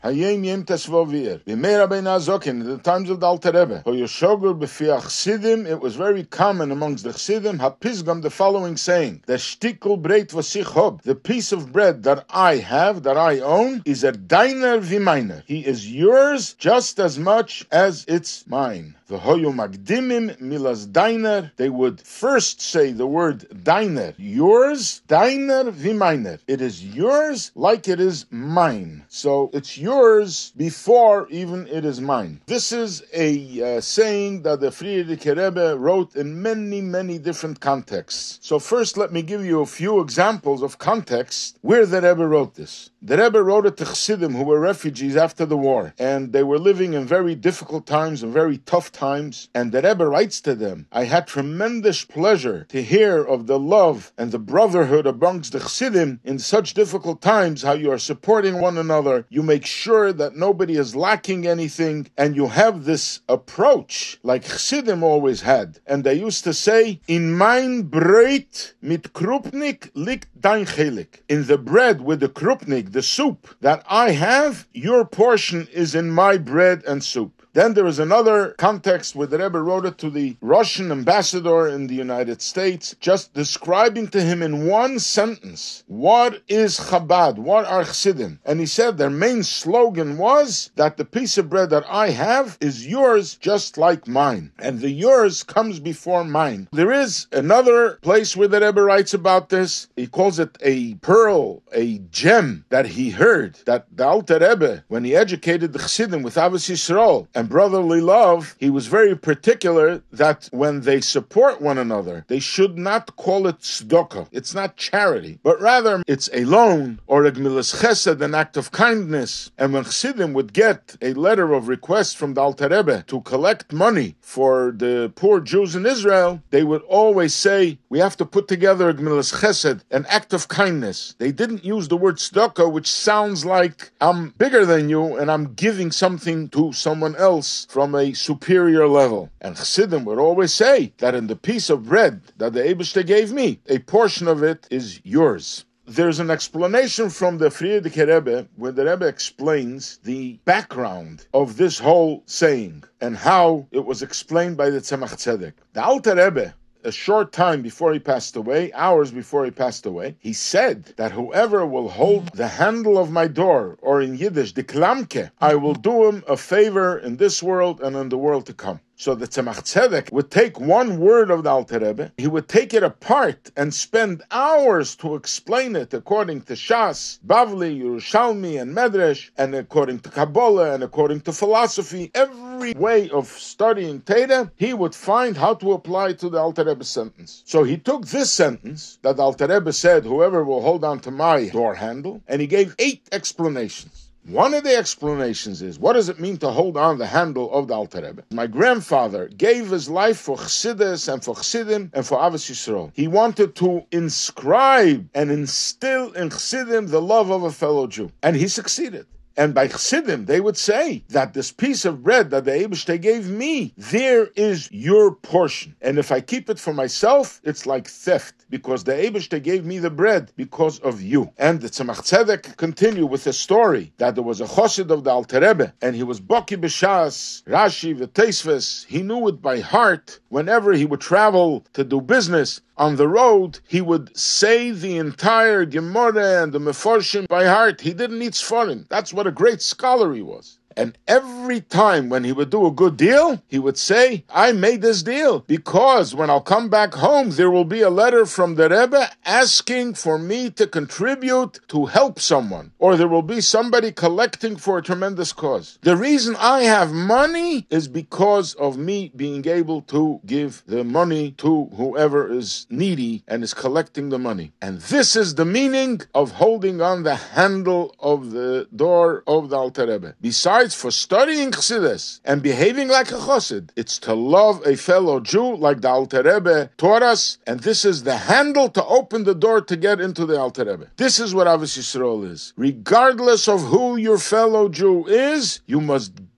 Hayem Yem Tesvovir. B'mei Rabbeinu Azokin, in the times of the Alter Rebbe. Hoyoshogur b'fi Chsidim, it was very common amongst the Chsidim, Hapizgam, the following saying, the shtikul breit v'sich hob, the piece of bread that I have, that I own, is a deiner v'meiner. He is yours just as much as it's mine. V'hoyu magdimim milas deiner, they would first say the word deiner, yours, deiner v'meiner. It is yours like it is mine. So it's yours before even it is mine. This is a saying that the Frierdiker Rebbe wrote in many, many different contexts. So first let me give you a few examples of context where the Rebbe wrote this. The Rebbe wrote it to Chassidim who were refugees after the war, and they were living in very difficult times and very tough times, and the Rebbe writes to them, I had tremendous pleasure to hear of the love and the brotherhood amongst the Chassidim in such difficult times, how you are supporting one another, you make sure that nobody is lacking anything, and you have this approach like Chassidim always had. And they used to say, in mein Breit mit Krupnik liegt dein Chelik. In the bread with the Krupnik, the soup that I have, your portion is in my bread and soup. Then there is another context where the Rebbe wrote it to the Russian ambassador in the United States, just describing to him in one sentence, what is Chabad, what are Chassidim? And he said their main slogan was that the piece of bread that I have is yours just like mine. And the yours comes before mine. There is another place where the Rebbe writes about this. He calls it a pearl, a gem that he heard, that the Alter Rebbe, when he educated the Chassidim with Avos Yisrael, and brotherly love, he was very particular that when they support one another, they should not call it tzedakah. It's not charity, but rather it's a loan or a gemilas chesed, an act of kindness. And when Chassidim would get a letter of request from the Alter Rebbe to collect money for the poor Jews in Israel, they would always say, we have to put together a gemilas chesed, an act of kindness. They didn't use the word tzedakah, which sounds like I'm bigger than you and I'm giving something to someone else from a superior level. And Chassidim would always say that in the piece of bread that the Eibishter gave me, a portion of it is yours. There's an explanation from the Frierdiker Rebbe where the Rebbe explains the background of this whole saying and how it was explained by the Tzemach Tzedek. The Alter Rebbe, a short time before he passed away, hours before he passed away, he said that whoever will hold the handle of my door, or in Yiddish, the klamke, I will do him a favor in this world and in the world to come. So the Tzemach Tzedek would take one word of the Alter Rebbe, he would take it apart and spend hours to explain it according to Shas, Bavli, Yerushalmi, and Medrash, and according to Kabbalah, and according to philosophy. Every way of studying Teda, he would find how to apply to the Alter Rebbe sentence. So he took this sentence that the Alter Rebbe said, whoever will hold on to my door handle, and he gave 8 explanations. One of the explanations is, what does it mean to hold on the handle of the Alter Rebbe? My grandfather gave his life for Chassidus and for Chassidim and for Avos Yisrael. He wanted to inscribe and instill in Chassidim the love of a fellow Jew. And he succeeded. And by Chassidim, they would say that this piece of bread that the Eibishter gave me, there is your portion. And if I keep it for myself, it's like theft, because the Eibishter gave me the bread because of you. And the Tzemach Tzedek continue with the story that there was a Chassid of the Alter Rebbe, and he was Baki B'Shas, Rashi, V'Teisves. He knew it by heart. Whenever he would travel to do business on the road, he would say the entire Gemara and the Meforshim by heart. He didn't need Sfarim. That's what a great scholar he was. And every time when he would do a good deal, he would say, I made this deal because when I'll come back home, there will be a letter from the Rebbe asking for me to contribute to help someone. Or there will be somebody collecting for a tremendous cause. The reason I have money is because of me being able to give the money to whoever is needy and is collecting the money. And this is the meaning of holding on the handle of the door of the Alter Rebbe. Besides for studying Chassidus and behaving like a Chassid, it's to love a fellow Jew like the Alter Rebbe taught us, and this is the handle to open the door to get into the Alter Rebbe. This is what Avos Yisrael is. Regardless of who your fellow Jew is, you must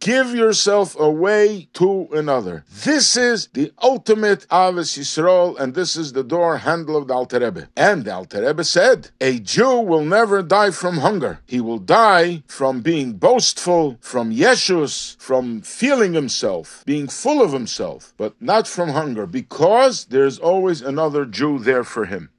Give yourself away to another. This is the ultimate Avos Yisrael, and this is the door handle of the Alter Rebbe. And the Alter Rebbe said, a Jew will never die from hunger. He will die from being boastful, from yeshus, from feeling himself, being full of himself, but not from hunger, because there's always another Jew there for him.